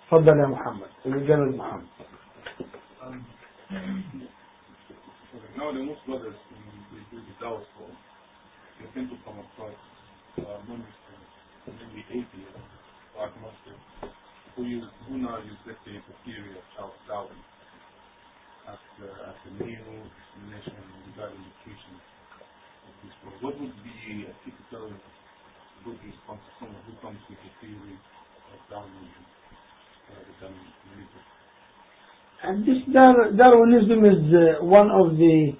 تفضل يا محمد الجنة محمد. Now the most brothers they do the Dawah school. They tend to come across non-Muslims, maybe atheists or agnostics, who now use, let's say, the theory of Charles Darwin as the main explanation regarding the creation of this world. What would be a typical good response to someone who comes with the theory of Darwinism rather than religion? And this Darwinism is one of the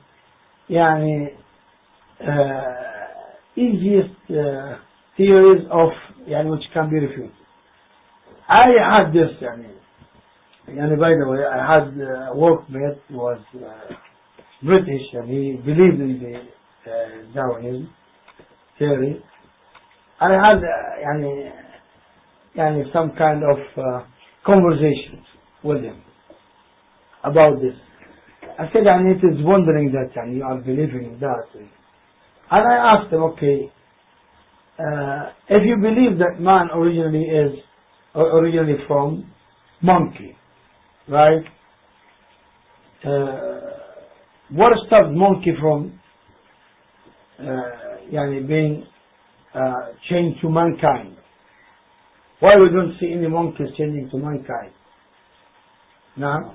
easiest theories of which can be refuted. I had this by the way, I had a workmate who was British and he believed in the Darwinism theory. I had some kind of conversations with him about this. I said, it is wondering that you are believing in that. And I asked him, okay, if you believe that man originally from monkey, right? What stopped monkey from being changed to mankind? Why we don't see any monkeys changing to mankind? No?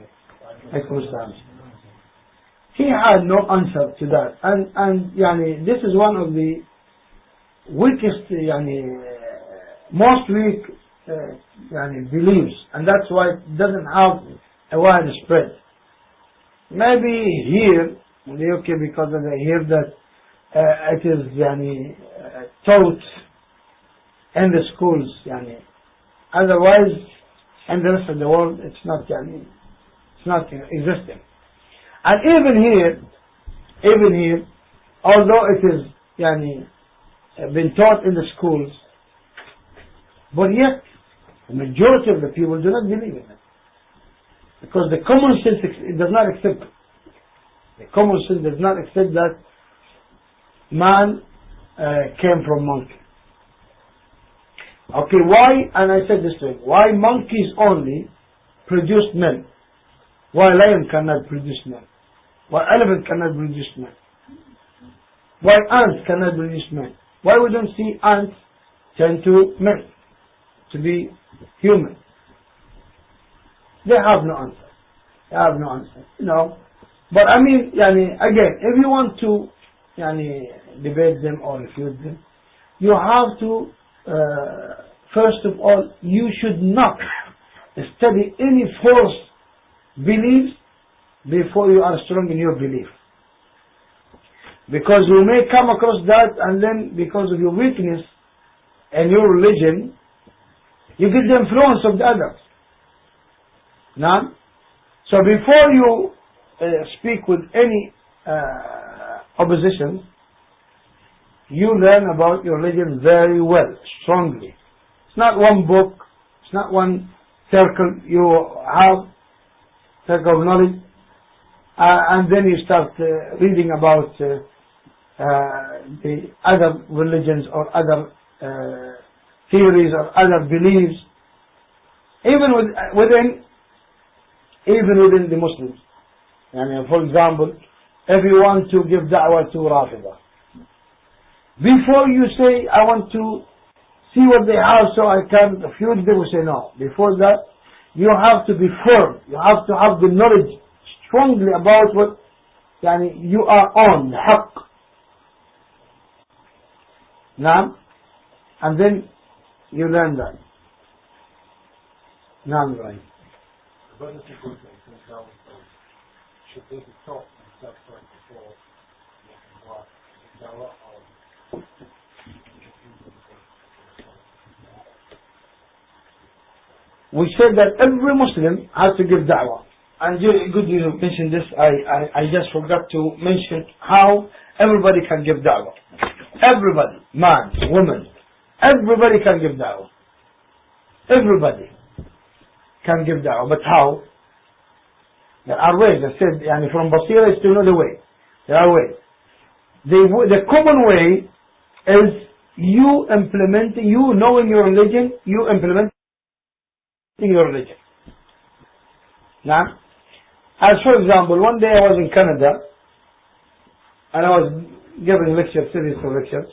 He had no answer to that, and this is one of the weakest, most weak beliefs, and that's why it doesn't have a wide spread. Maybe here in the UK, because I hear that it is taught in the schools, otherwise in the rest of the world it's not existing. And even here, although it is been taught in the schools, but yet the majority of the people do not believe in it, because the common sense does not accept it. The common sense does not accept that man came from monkey. Okay, why? And I said this to him: why monkeys only produce men? Why lion cannot produce men? Why elephant cannot produce men? Why ants cannot produce men? Why we don't see ants turn to men, to be human? They have no answer. They have no answer. But again, if you want to debate them or refute them, you have to first of all, you should not study any false beliefs before you are strong in your belief, because you may come across that, and then because of your weakness and your religion, you get the influence of the others. Now, so before you speak with any opposition, you learn about your religion very well, strongly. It's not one book, it's not one circle you have, circle of knowledge, and then you start reading about the other religions or other theories or other beliefs, even within the Muslims. For example, if you want to give da'wah to Rafida, before you say, I want to see what they have so I can refute them, you say no. Before that, you have to be firm. You have to have the knowledge strongly about what you are on, the haqq. Naam? And then you learn that. Naam, Ibrahim. Should they be taught and self-taught before they can go out to dawah, or we said that every Muslim has to give da'wah. And good you mentioned this. I just forgot to mention how everybody can give da'wah. Everybody, man, woman, everybody can give da'wah. Everybody can give da'wah. But how? There are ways. I said, from Basira is to know the way. There are ways. The common way is you implementing, you knowing your religion, you implementing your religion. Now, as for example, one day I was in Canada and I was giving lectures, series of lectures,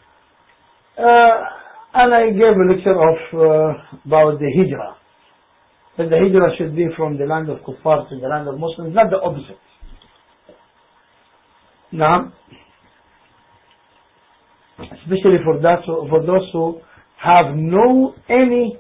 and I gave a lecture of about the hijrah. That the hijrah should be from the land of kuffar to the land of Muslims, not the opposite. Now, especially for those who have no any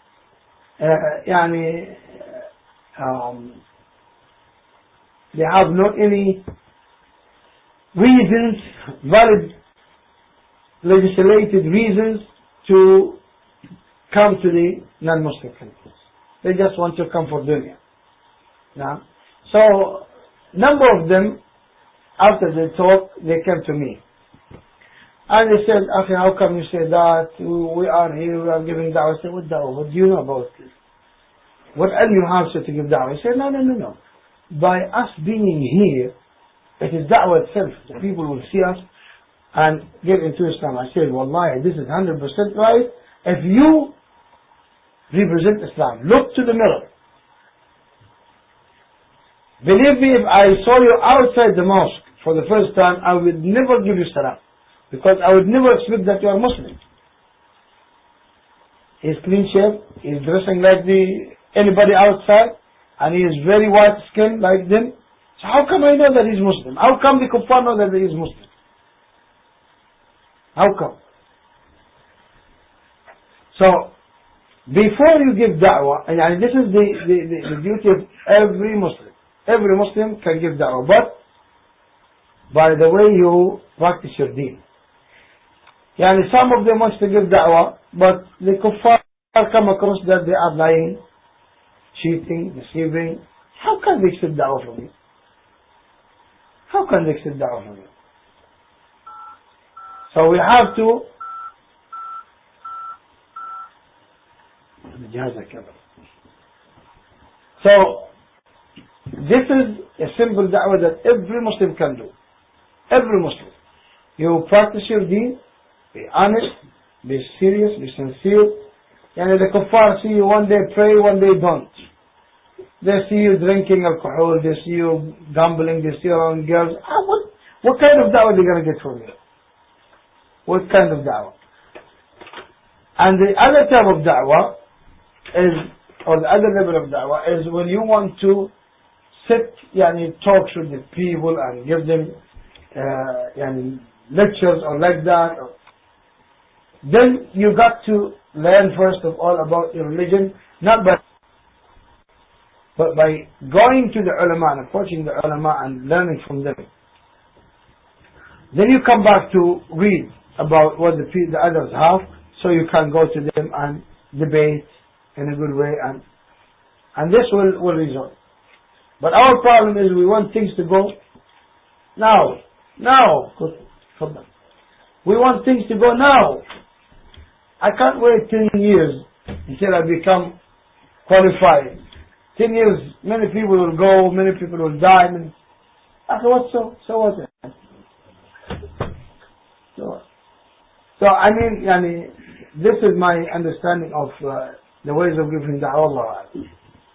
they have no any reasons, valid legislated reasons to come to the non-Muslim countries. They just want to come for dunya. Now, so number of them, after the talk, they came to me. And they said, Akhi, how come you say that? We are here, we are giving da'wah. I said, what da'wah? What do you know about this? What ilm you have to give da'wah? He said, no. By us being here, it is da'wah itself. The people will see us and get into Islam. I said, Wallahi, this is 100% right. If you represent Islam, look to the mirror. Believe me, if I saw you outside the mosque for the first time, I would never give you salam. Because I would never expect that you are Muslim. He is clean shaved, he is dressing like anybody outside, and he is very white skinned like them. So how come I know that he is Muslim? How come the kuffar know that he is Muslim? How come? So, before you give da'wah, and this is the duty of every Muslim. Every Muslim can give da'wah, but by the way you practice your deen. Some of them wants to give da'wah, but the kuffar come across that they are lying, cheating, deceiving. How can they accept da'wah from you? How can they accept da'wah from you? So we have to So this is a simple da'wah that every Muslim can do. Every Muslim. You practice your deen, be honest, be serious, be sincere. The kuffar see you one day pray, one day don't. They see you drinking alcohol, they see you gambling, they see you around girls. What kind of da'wah are they going to get from you? What kind of da'wah? And the other type of da'wah is, or the other level of da'wah is when you want to sit, talk to the people and give them lectures or like that. Then you got to learn first of all about your religion, but by going to the ulama and approaching the ulama and learning from them. Then you come back to read about what the others have, so you can go to them and debate in a good way, and this will result. But our problem is we want things to go now. We want things to go now. I can't wait 10 years until I become qualified. 10 years, many people will go, many people will die. What so? So what? This is my understanding of the ways of giving da'wah. Allah. I think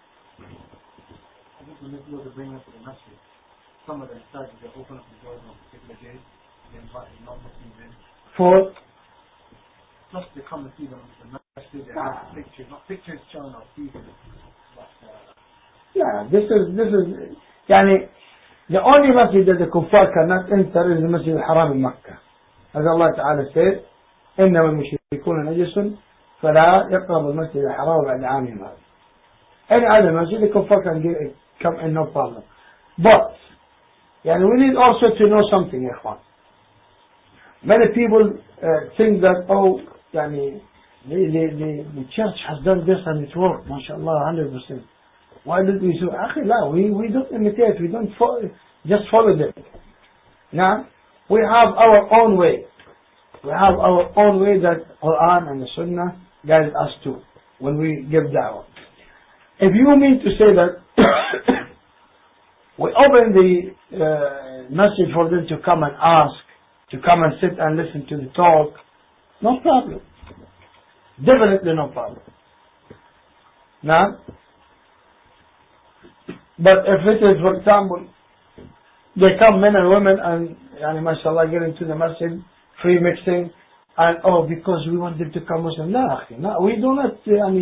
when this was bring up to the masjid, some of them started to open up the doors on particular days, they invited non-Muslims in. For? Just to come and see them in the masjid, they have pictures, not pictures showing of people, but this is the only masjid that the kuffar cannot enter is the Masjid al-Haram in Makkah. As Allah Ta'ala said, إنما المشركون نجس فلا يقرب المسجد الحرام بعد عامهم هذا. Any other masjid, the kuffar can come in, no problem. But we need also to know something, ikhwan. Many people think that the church has done this and it worked, mashallah, 100%. Why did we do? We don't imitate, we don't just follow them. Now, we have our own way. We have our own way that Quran and the Sunnah guide us to when we give da'wah. If you mean to say that we open the message for them to come and ask, to come and sit and listen to the talk, no problem. Definitely no problem. Now, But if it is, for example, they come men and women and, mashallah, get into the masjid, free mixing, and because we want them to come Muslim. No, we do not,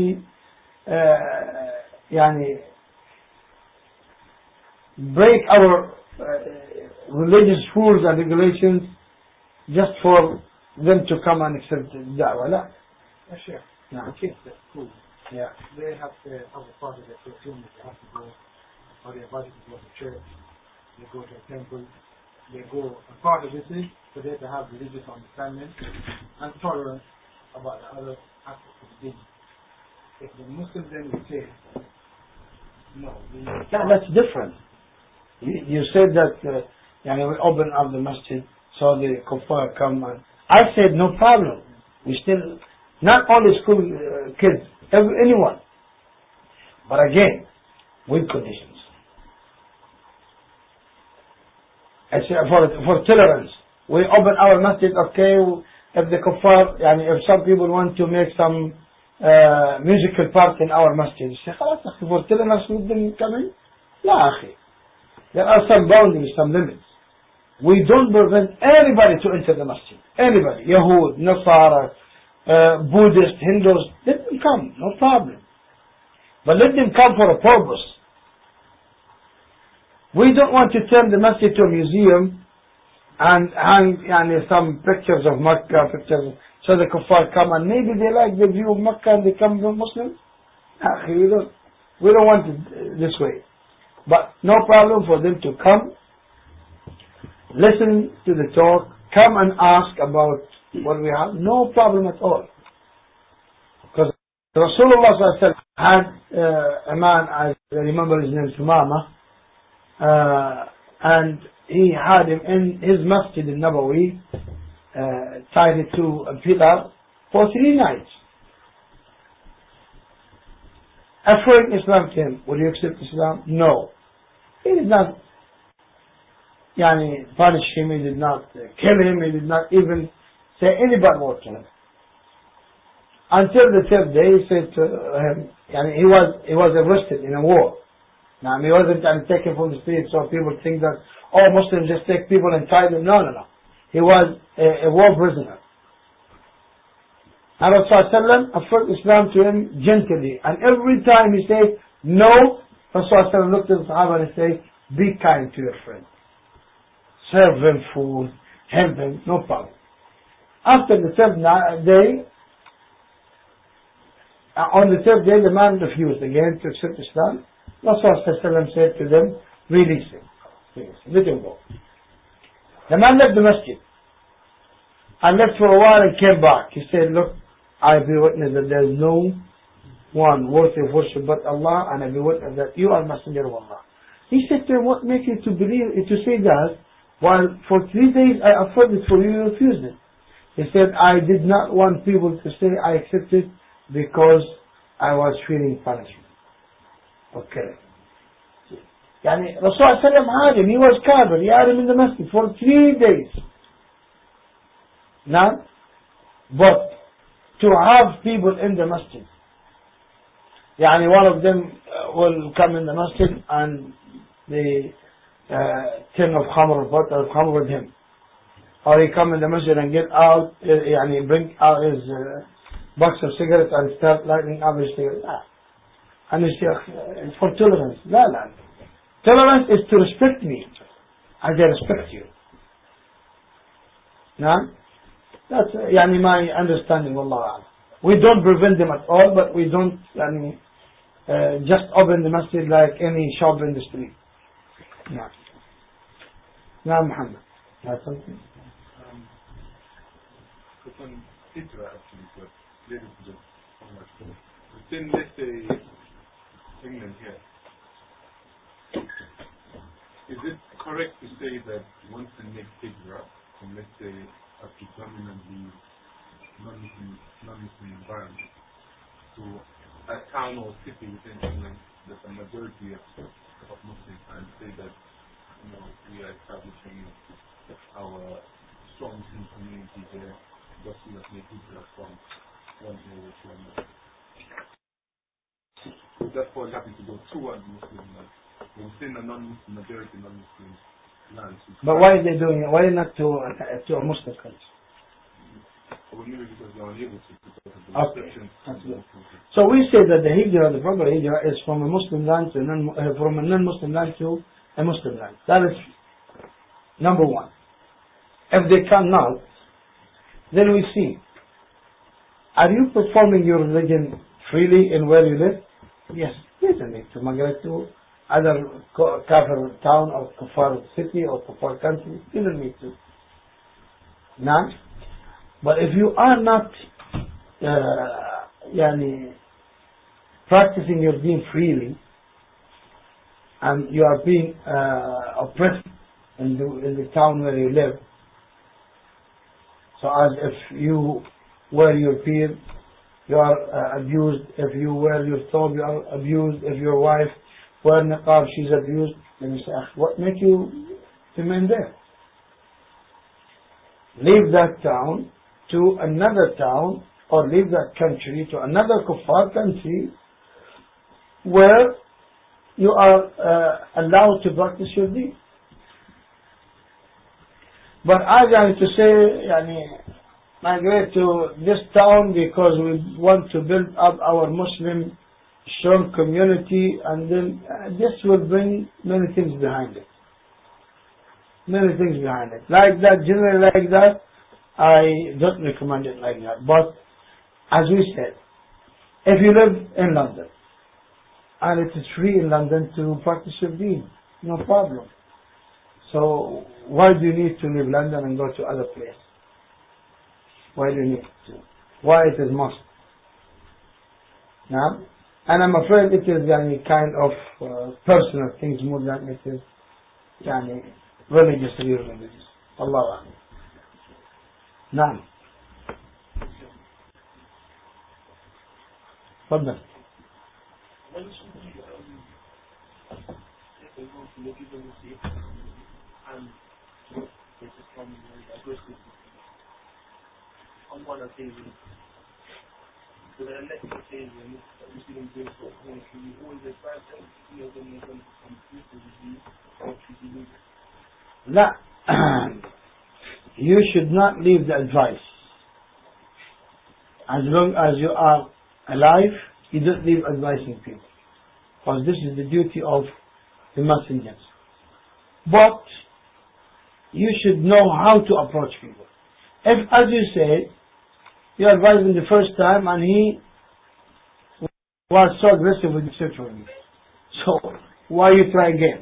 break our religious rules and regulations just for them to come and accept da'wah. No. Sure. No. The kids at school, Yeah. they have to have a part of their curriculum that they have to go, or they're invited to go to church, they go to a temple, they go, and part of this is for them to have religious understanding and tolerance about the other aspects of the deen. If the Muslims then would say, no, That's different. You said that we open up the masjid so the kuffar come and I said no problem. We still, not only school kids, anyone. But again, with conditions. I say for tolerance. We open our masjid, okay, if the kuffar, if some people want to make some musical part in our masjid, say, خلاص أخي, for tolerance with them coming? لا أخي. There are some boundaries, some limits. We don't prevent anybody to enter the masjid. Anybody. Yahud, Nasara, Buddhists, Hindus, let them come, no problem. But let them come for a purpose. We don't want to turn the masjid to a museum and hang some pictures of Makkah, so the kuffar come and maybe they like the view of Makkah and they come from Muslims. We don't want it this way. But no problem for them to come, listen to the talk, come and ask about what we have, no problem at all. Because Rasulullah had a man, I remember his name, Sumama, and he had him in his masjid in Nabawi, tied it to a pillar for 3 nights. A foreign Islam came, would you accept Islam? No. He did not punish him, he did not kill him, he did not even say any bad word to him. Until the 3rd day, he said to him, he was arrested in a war. Now, he wasn't taken from the street, so people think that, Muslims just take people and tie them. No. He was a war prisoner. And Rasulullah offered Islam to him gently. And every time he said, no, Rasulullah looked at the Sahaba and said, be kind to your friend. Serve him food, help him, no problem. After the 3rd day, on the 3rd day, the man refused again to accept Islam. Rasulullah said to them, release him. Let him go. The man left the masjid and left for a while and came back. He said, look, I bear witness that there is no one worthy of worship but Allah, and I bear witness that you are messenger of Allah. He said to him, what makes you to say that while for 3 days I offered it for you, you refused it? He said, I did not want people to say I accepted because I was fearing punishment. Okay. Rasulullah had him, he was kafir, he had him in the masjid for 3 days. Now, but to have people in the masjid, one of them will come in the masjid and the tin of khamr, bottle of khamr with him. Or he come in the masjid and get out, bring out his box of cigarettes and start lighting up his cigarettes. And it's for tolerance. No. Tolerance is to respect me as I respect you. Now, that's my understanding, Wallah. We don't prevent them at all, but we don't just open the masjid like any shop in the street. Now, Muhammad. That's something. It's on Hijra actually, but related to the within, let's say, England here, is it correct to say that once they make Hijra from, let's say, a predominantly non-Muslim environment to a town or city within England that's a majority of Muslims, and say that we are establishing our strong Muslim community there, thus we have made Hijra from one area to another? Would that fall happen to go to one Muslim within a majority non-Muslim lands. But why are they doing it? Why not to a Muslim country? Well, maybe because they are unable to, because of the Okay. restrictions. So we say that the hijrah, the proper hijrah, is from a Muslim land to from a non-Muslim land to a Muslim land. That is number one. If they cannot, then we see, are you performing your religion freely in where you live? Yes. You don't need to migrate to other kafir town or kafir city or kafir country. You don't need to. Now, but if you are not practicing your deen freely, and you are being oppressed in the town where you live, so as if you were your peer, you are abused. If you wear your thobe, you are abused. If your wife wear niqab, she's abused. Then you say, what make you remain there? Leave that town to another town, or leave that country to another kuffar country where you are allowed to practice your deen. But I going to say, migrate to this town because we want to build up our Muslim strong community, and then this will bring many things behind it. Many things behind it. Like that, generally like that, I don't recommend it like that. But as we said, if you live in London, and it is free in London to practice your deen, no problem. So why do you need to leave London and go to other places? Why do you need to? Why it is must? Now, and I'm afraid it is kind of personal things more than it is religious, real religious. Allah. نعم. تفضل. On one occasion, so the next occasion, we see them doing sort of things, we always advise them, when they're going to come through with you, or should you leave it? لا. You should not leave the advice. As long as you are alive, you don't leave advising people, because this is the duty of the messengers. But you should know how to approach people. If, as you say, you advised him the first time and he was so aggressive with the sexually, so why you try again?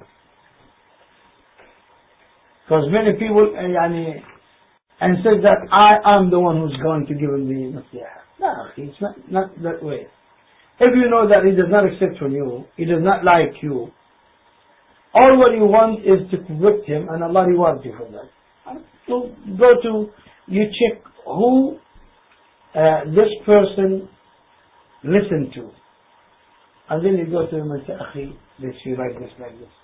Because many people and says that I am the one who's going to give him the nasiha. No, it's not that way. If you know that he does not accept from you, he does not like you, all what you want is to correct him, and Allah rewards you for that. So you check who this person listened to, and then you go to him and say, Akhi, this you like this, like this.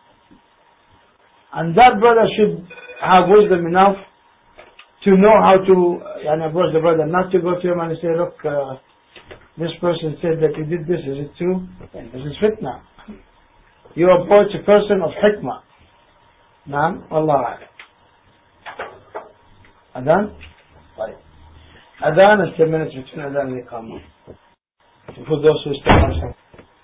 And that brother should have wisdom enough to know how to approach the brother, not to go to him and say, look, this person said that you did this, is it true? And this is fitna. You approach a person of hikmah. Naam, Allah. Adhan? Right. Adhan is 10 minutes between Adhan and Iqamah. For those who still understand.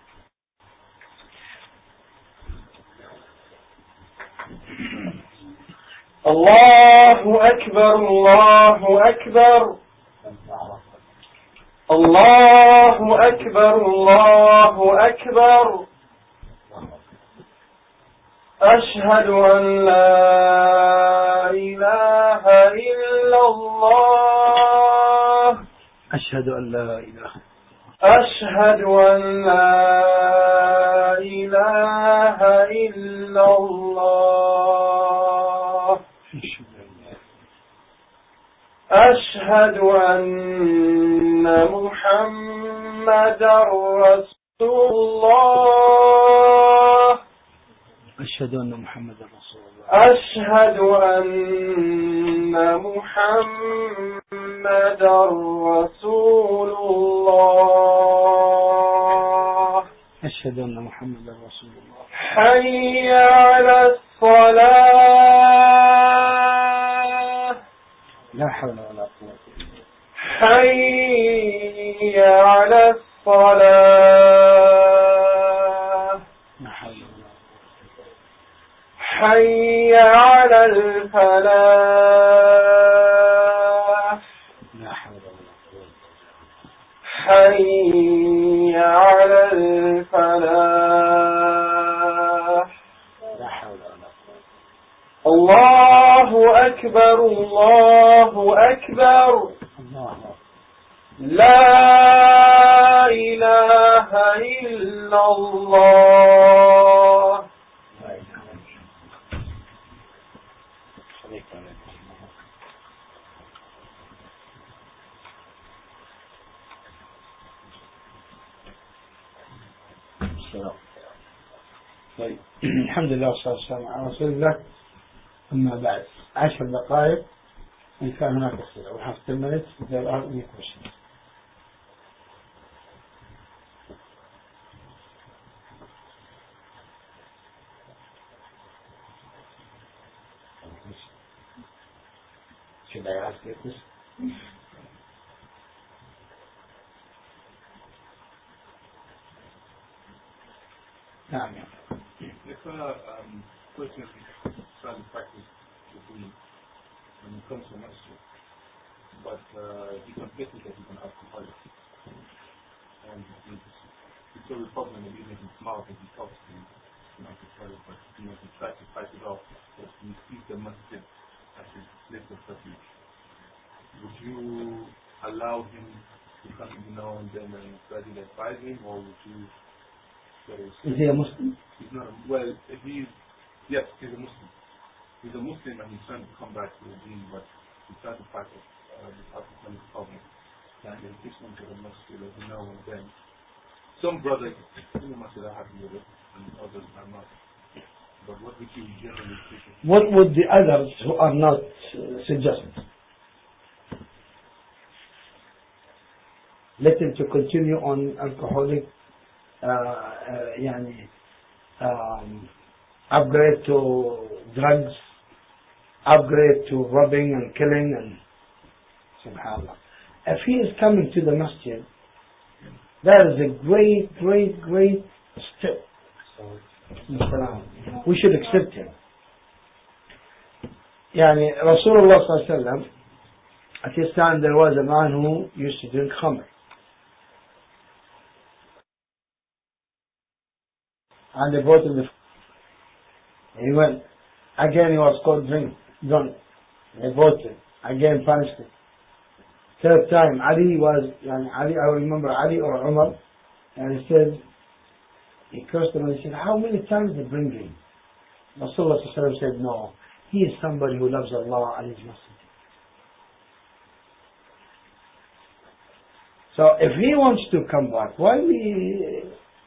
Allahu Akbar, Allahu Akbar. Allahu Akbar, Allahu Akbar. أشهد أن لا إله إلا الله. أشهد أن لا إله. أشهد أن لا إله إلا الله. أشهد أن محمدا رسول الله. أشهد أن محمد رسول الله. أشهد أن محمد رسول الله. أشهد أن محمدا رسول الله. حي على الصلاة. لا حول ولا قوة إلا بالله. حي على الصلاة. لا حول ولا قوة. حي على الفلاح. لا حول ولا قوة. حي على الفلاح. لا حول ولا قوة. الله أكبر الله أكبر. الله أكبر. لا إله إلا الله. لا إله إلا الله. صليت على محمد. السلام. طيب الحمد لله والصلاة والسلام على رسول الله. أما بعد 10 دقائق إن كان هناك أسئلة. We have 10 minutes if there are any questions. Should I ask you this? نعم. If a person trying to practice the deen when it comes to masjid, but he confesses that he's an alcoholic, and he's so repugnant and even his mouth as he talks to him, an alcoholic, but he tries to fight it off, but he sees the masjid as his place of refuge. Would you allow him to come in now and then and gradually advise him, or would you say, Is he a Muslim? he's not well, yes, he's a Muslim. He's a Muslim and he's trying to come back to the deen, but he's trying to fight this Pakistani problem. And he takes one to the masjid every now and then. Some brothers in the masjid are happy with it, and others are not. But what would you generally think? What would the others who are not suggest? Let him to continue on alcoholic, upgrade to drugs, upgrade to robbing and killing, and subhanAllah. If he is coming to the masjid, that is a great, great, great step. We should accept him. Rasulullah sallallahu alaihi wasallam, at his time there was a man who used to drink khamr. And they brought him he went. Again he was caught drunk. They brought him. Again punished him. Third time, Ali, I remember Ali or Umar, and he said, he cursed him and he said, how many times they bring him? Rasulullah said, no, he is somebody who loves Allah and His Messenger. So if he wants to come back, why we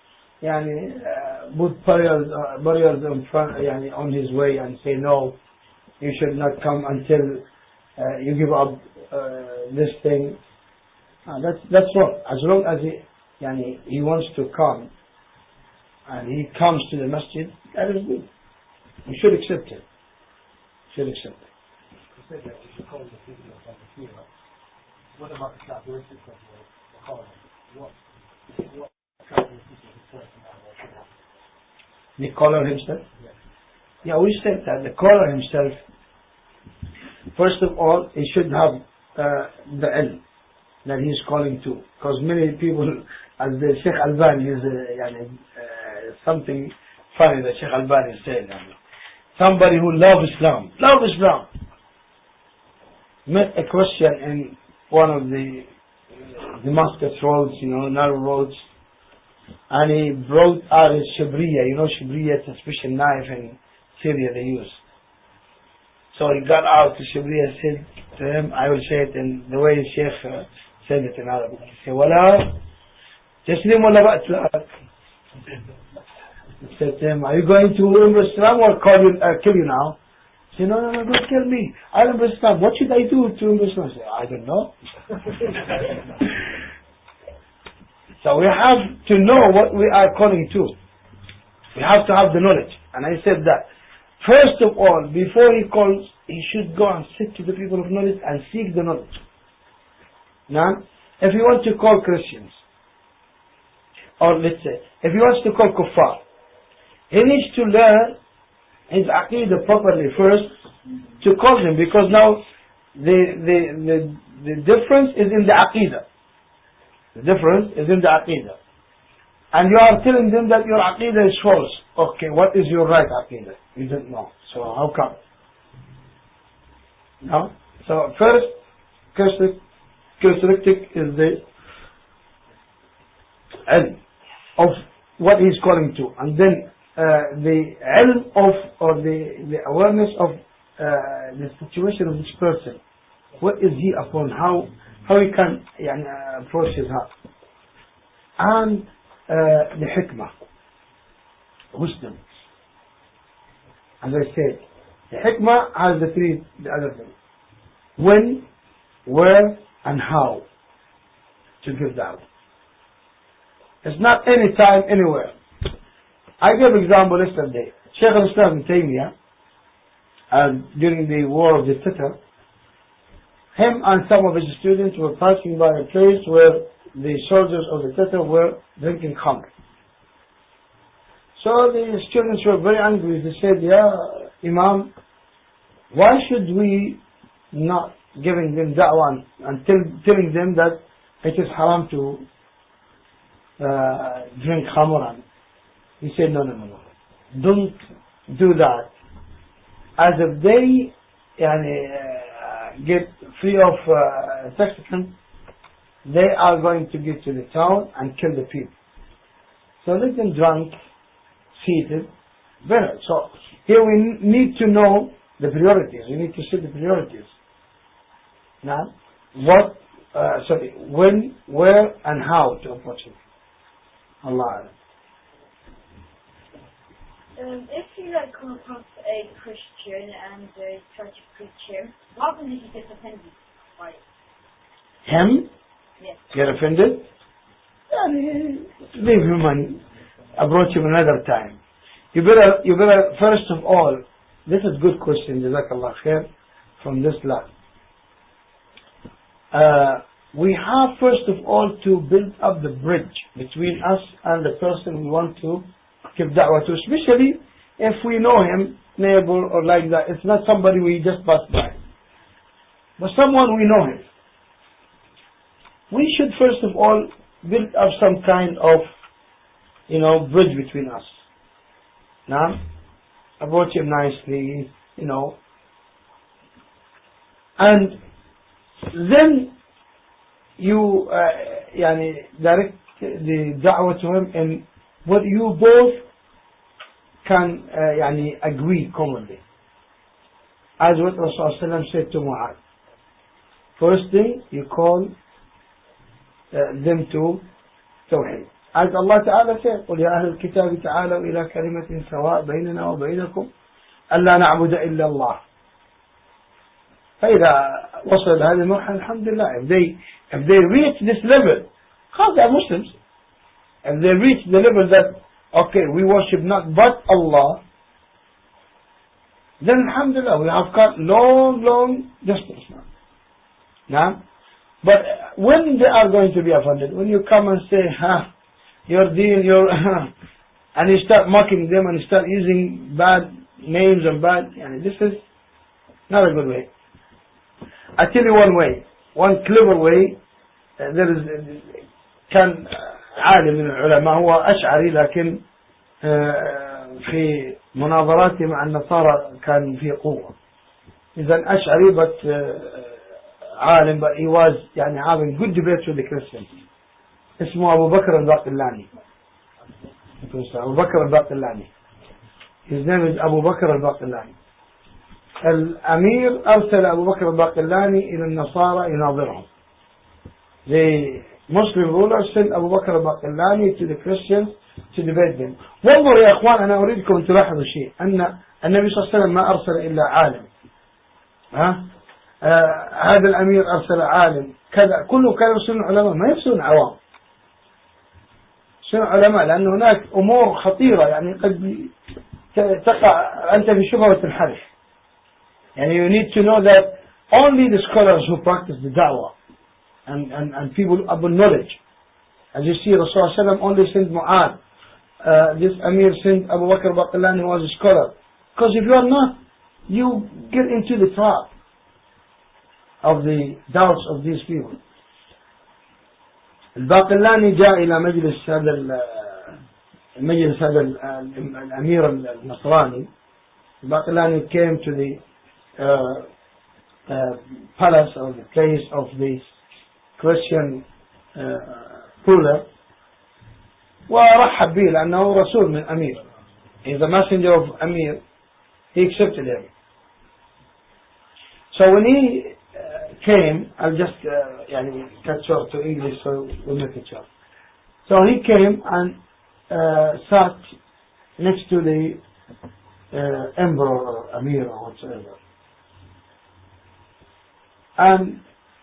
put barriers in front, on his way and say, no, you should not come until you give up this thing. That's wrong. As long as he wants to come and he comes to the masjid, that is good. You should accept it. You said that you should call the people of the What about the characteristics of the caller? What characteristics of the person that The caller himself? Yes. Yeah, we said that the caller himself, first of all, he should have the ilm that he is calling to. Because many people, as the Sheikh Albani is something funny that Sheikh Albani is saying. Somebody who loves Islam. Met a Christian in one of the Damascus roads, narrow roads, and he brought out his shabriya. Shabriya is a special knife in Syria they use. So he got out the shabriya, said to him, I will say it in the way the Sheikh said it in Arabic. He said, Wala, Taslim wala ba'tla'ak. He said to him, are you going to embrace Islam or kill you now? He said, no, don't kill me. I'll embrace Islam. What should I do to embrace Islam? I said, I don't know. So we have to know what we are calling to. We have to have the knowledge. And I said that, first of all, before he calls, he should go and sit to the people of knowledge and seek the knowledge. Now, if he wants to call Christians, or let's say, if he wants to call kuffar, he needs to learn his aqidah properly first to call them, because now the difference is in the aqidah. The difference is in the aqidah. And you are telling them that your aqidah is false. Okay, what is your right aqidah? You don't know. So how come? No? So first characteristic is the ilm of what he is calling to. And then the ilm of, or the awareness of the situation of this person. What is he upon? How he can approach his heart. And the hikmah, wisdom. As I said, the hikmah has the other things. When, where, and how to give da'wah. It's not any time, anywhere. I gave example yesterday. Shaykh al-Islam ibn Taymiyyah, during the war of the Tatar, him and some of his students were passing by a place where the soldiers of the Tatar were drinking khamr. So the students were very angry. They said, "Ya Imam, why should we not giving them da'wah and telling them that it is haram to drink khamr?" He said, no, don't do that. As if they get free of intoxicants, they are going to get to the town and kill the people. So let them drunk, seated, better. So here we need to know the priorities. We need to set the priorities. Now, when, where, and how to approach it. Allah. If you come across a Christian and try to preach him, what happens if you get offended by it? Him? Yes. Get offended? Leave him and approach him another time. You better first of all, this is a good question, Jazakallah khair, from this lad. We have first of all to build up the bridge between us and the person we want to give da'wah to, especially if we know him, neighbor or like that. It's not somebody we just pass by, but someone we know him. We should first of all build up some kind of bridge between us. Now, approach him nicely, and then you direct the da'wah to him in what you both can agree commonly. As what Rasulullah said to Mu'adh. First thing, you call them to Tawheed. As Allah Ta'ala said, قُلْ يَا أَهْلَ الْكِتَابِ تَعَالَوْا إِلَى كَلِمَةٍ سَوَاءٍ بَيْنَنَا وَبَيْنَكُمْ أَلَّا نَعْبُدَ إِلَّا اللَّهِ. فإذا وصل هذه المرحلة, alhamdulillah, if they reach this level, they are Muslims. If they reach the level that, okay, we worship not but Allah, then alhamdulillah, we have got long distance now. Now, but when they are going to be offended, when you come and say, your deen, and you start mocking them and you start using bad names and this is not a good way. I tell you one clever way. There is كان عالم من العلماء هو أشعري لكن في مناظراته مع النصارى كان في قوة. إذا أشعري but عالم, but he was having good debates with the Christians. اسمه أبو بكر الباقلاني. أبو بكر الباقلاني. His name is أبو بكر الباقلاني. الأمير أرسل أبو بكر الباقلاني إلى النصارى يناظرهم. The Muslim ruler sent Abu Bakr al-Baqillani to the Christians to debate them. وانظروا يا أخوان, أنا أريدكم أن تلاحظوا شيء, أن النبي صلى الله عليه وسلم ما أرسل إلا عالم. هذا الأمير أرسل عالم كذا, كله كانوا يرسلون علماء, ما يرسلون عوام. يصيرون علماء، لأن هناك أمور خطيرة يعني قد تقع أنت في شبهة وتنحرف. يعني you need to know that only the scholars who practice the da'wah and people upon knowledge. As you see, Rasulullah only sent Mu'ad. This Amir sent Abu Bakr Baqillani, who was a scholar. Because if you are not, you get into the trap of the doubts of these people. الباقلاني جاء إلى مجلس هذا الأمير النصراني. الباقلاني came to the palace or the place of the Christian ruler ورحب به لأنه رسول من أمير. He's the messenger of Amir. He accepted him. So when he came, I'll just cut short to English so we'll make it short. So he came and sat next to the emperor or Amir or whatsoever. And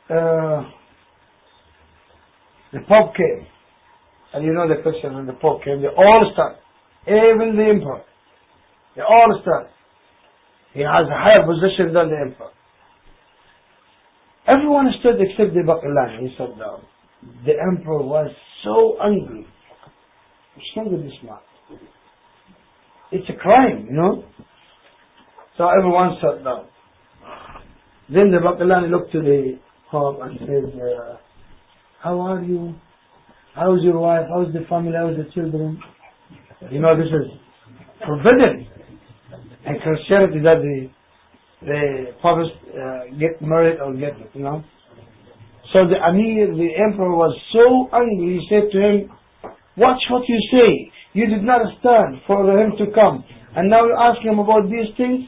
the Pope came. And you know the question when the Pope came, they all stood. Even the emperor. They all stood. He has a higher position than the emperor. Everyone stood except the Baqillani. He sat down. The emperor was so angry. What's wrong with this man? It's a crime, you know. So everyone sat down. Then the Baqillani looked to the Pope and said, how are you? How's your wife? How's the family? How's the children? You know, this is forbidden. And Christianity that the prophets get married or get, you know. So the Amir, the emperor, was so angry. He said to him, watch what you say. You did not stand for him to come. And now you ask him about these things?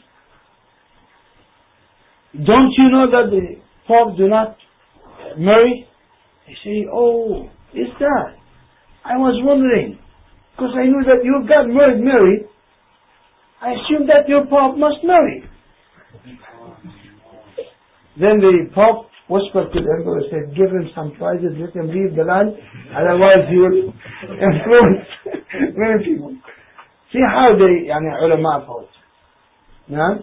Don't you know that the Pope do not marry? They say, oh, is that? I was wondering. Because I knew that you got married Mary. I assumed that your Pope must marry. Then the Pope whispered to the emperor and said, give him some prizes, let him leave the land, otherwise he will influence many people. See how they, ulama thought. Yeah?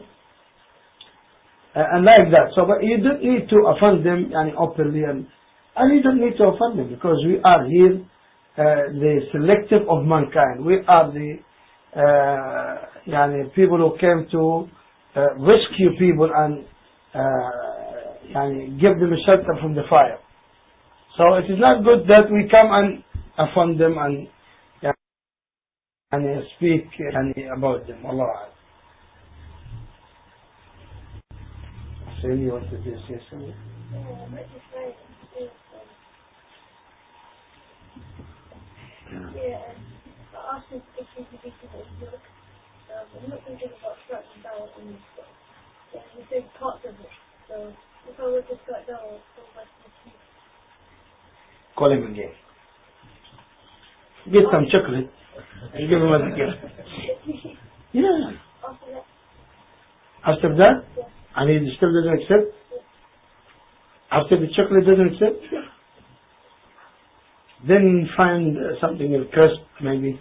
And like that. So, but you don't need to offend them openly, and you don't need to offend them, because we are here the selective of mankind. We are the people who came to rescue people and give them a shelter from the fire. So it is not good that we come and offend them and speak about them. Allah. So you want to say something? Yeah, I asked him if he could be considered. I'm not thinking about striking down and stuff. Yeah, he said parts of it. So if I were to strike down, I'll go back to the team. Call him again. Get some chocolate and give him as a gift. Yeah. After that? After that? Yeah. And he still doesn't accept? Yeah. After the chocolate doesn't accept? Yeah. Then find something crisp, maybe.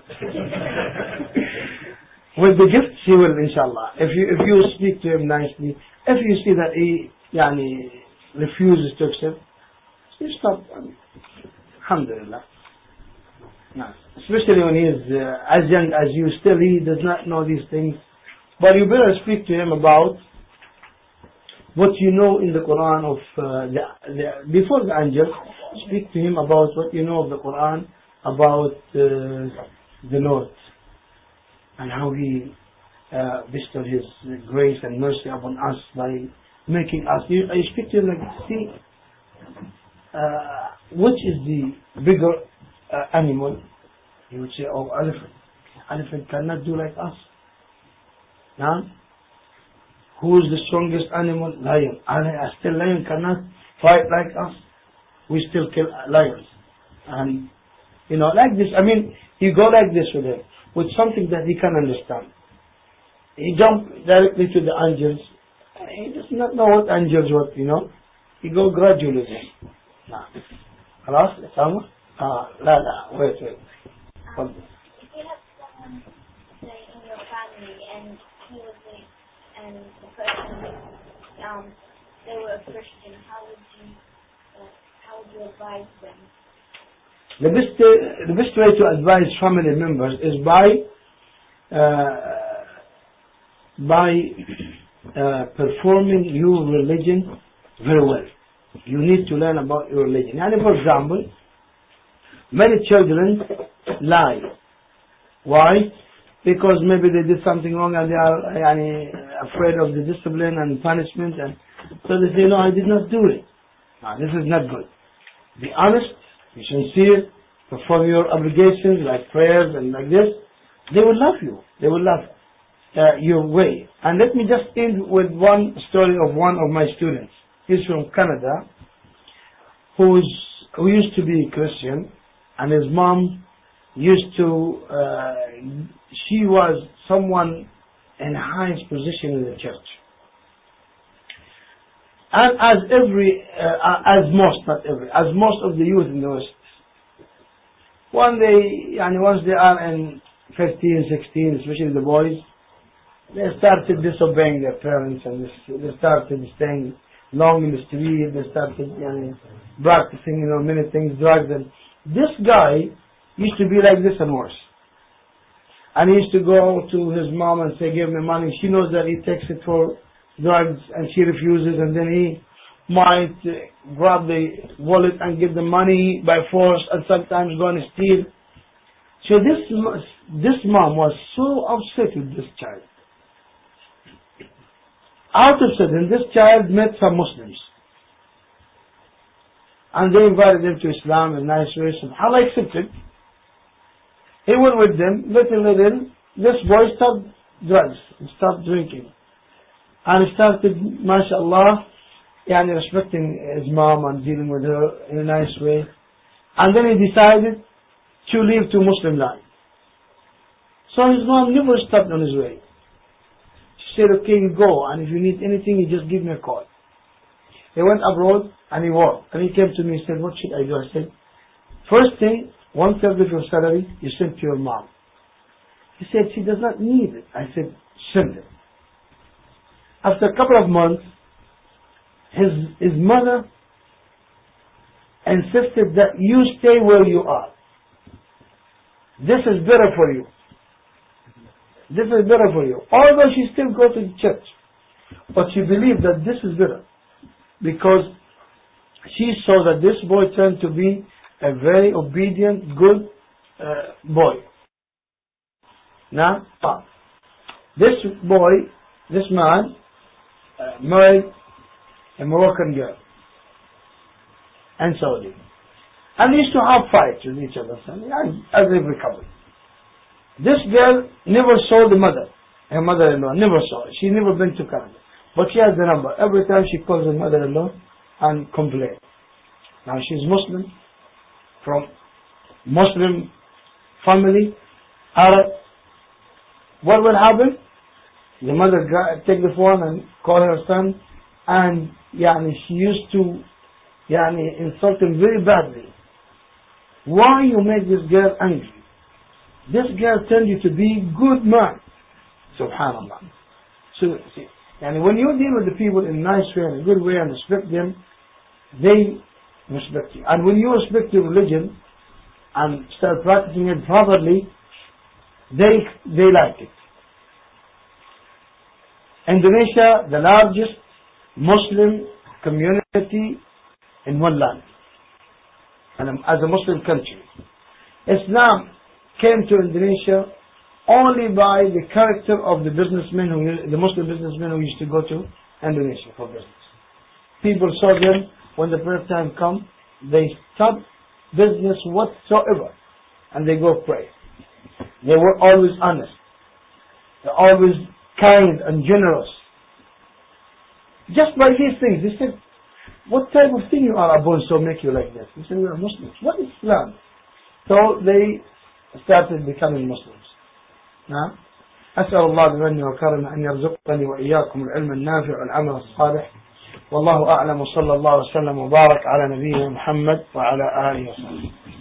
With the gifts, he will, inshallah. If you speak to him nicely, if you see that he refuses to accept, you stop. Alhamdulillah. No. Especially when he is as young as you, still he does not know these things. But you better speak to him about what you know in the Quran of before the angels. Speak to him about what you know of the Quran about the Lord and how He bestowed His grace and mercy upon us by making us. You speak to him like, see, which is the bigger animal? He would say, oh, elephant. Elephant cannot do like us. Now, who is the strongest animal? Lion. Still lion cannot fight like us. We still kill lions. And, like this. You go like this with him, with something that he can understand. He jumped directly to the angels. He does not know what angels what, He go gradually with him. خلاص, Wait. تفضل. If you have someone, say, in your family, and he was and the person, they were a Christian, how would you advise them? The best way to advise family members is by performing your religion very well. You need to learn about your religion. And for example, many children lie. Why? Because maybe they did something wrong and they are afraid of the discipline and punishment, and so they say, no, I did not do it. No, this is not good. Be honest, be sincere, perform your obligations like prayers and like this. They will love you. They will love your way. And let me just end with one story of one of my students. He's from Canada, who used to be a Christian, and his mom used to, she was someone in highest position in the church. And as most of the youth in the West, once they are in 15, 16, especially the boys, they started disobeying their parents, and they started staying long in the street. They started practicing many things, drugs. And this guy used to be like this and worse. And he used to go to his mom and say, give me money. She knows that he takes it for drugs, and she refuses, and then he might grab the wallet and give the money by force, and sometimes go and steal. So this mom was so upset with this child. Out of sudden, this child met some Muslims, and they invited him to Islam in a nice way. SubhanAllah, accepted. He went with them. Little, this boy stopped drugs, stopped drinking, and started, mashallah, respecting his mom and dealing with her in a nice way. And then he decided to leave to Muslim life. So his mom never stopped on his way. She said, okay, you go, and if you need anything, you just give me a call. He went abroad and he worked, and he came to me and said, what should I do? I said, first thing, 1/3 of your salary you send to your mom. He said, she does not need it. I said, send it. After a couple of months, his mother insisted that you stay where you are. This is better for you. This is better for you. Although she still goes to the church, but she believed that this is better, because she saw that this boy turned to be a very obedient, good boy. Now, this man married a Moroccan girl and Saudi, and they used to have fights with each other, as every couple. This girl never saw her mother-in-law, never saw her. She never been to Canada, but she has the number. Every time she calls her mother-in-law and complains. Now she's Muslim, from Muslim family, Arab. What will happen? The mother take the phone and call her son, and she used to insult him very badly. Why you make this girl angry? This girl turned you to be good man. Subhanallah. So, when you deal with the people in a nice way, in a good way, and respect them, they respect you. And when you respect your religion and start practicing it properly, they like it. Indonesia, the largest Muslim community in one land, and as a Muslim country. Islam came to Indonesia only by the character of the Muslim businessmen who used to go to Indonesia for business. People saw them, when the prayer time comes, they stop business whatsoever, and they go pray. They were always honest. They're always kind and generous. Just by these things, they said, what type of thing you are, Abu, so make you like this? They said, we are Muslims. What is Islam? So they started becoming Muslims. نعم. أسأل الله بمنه وكرمه أن يرزقني وإياكم العلم النافع والعمل الصالح. والله أعلم، وصلى الله وسلم وبارك على نبينا محمد وعلى آله وصحبه.